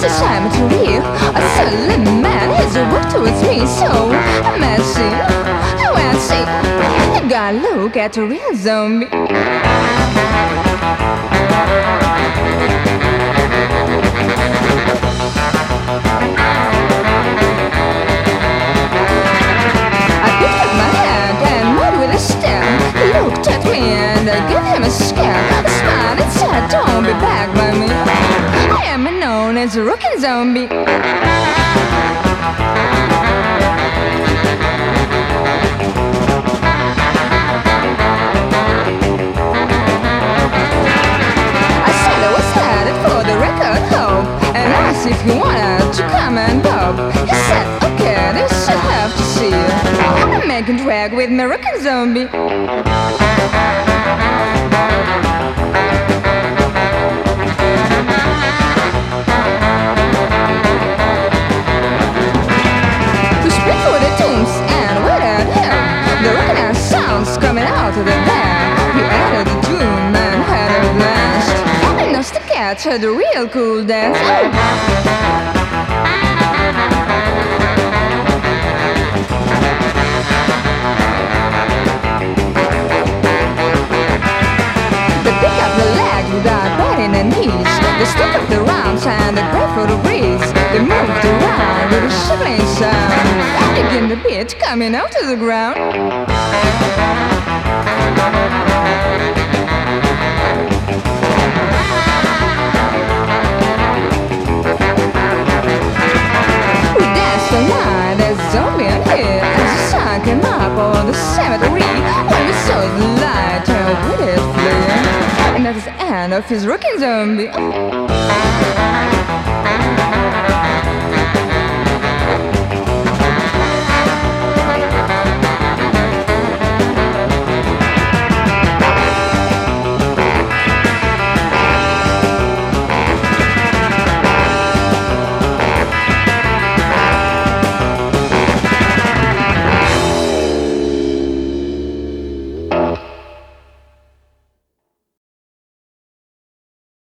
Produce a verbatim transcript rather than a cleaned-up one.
Cause I'm too real, a silly man. He's a work towards me, so messy. Oh, I see, you gotta look at a real zombie. I picked up my hand and moved with a step. He looked at me and I gave him a scare. A smile and said, don't be back by me. I am known as a rockin' zombie. I said I was headed for the record hole and asked if he wanted to come and pop. He said, okay, this I have to see. I'm making drag with my rockin' zombie. The rockin' ass sounds coming out of the band. We added the doom and had a blast. And us the cats had a real cool dance. They pick up the legs without bending the knees. They stick up the rounds and they go for the breeze. They moved around with a shivering sound. Again the beat coming out of the ground. We danced all night as a zombie and here. As the sun came up on the cemetery, when we saw the light, how would it flee? And that is the end of his rockin' zombie.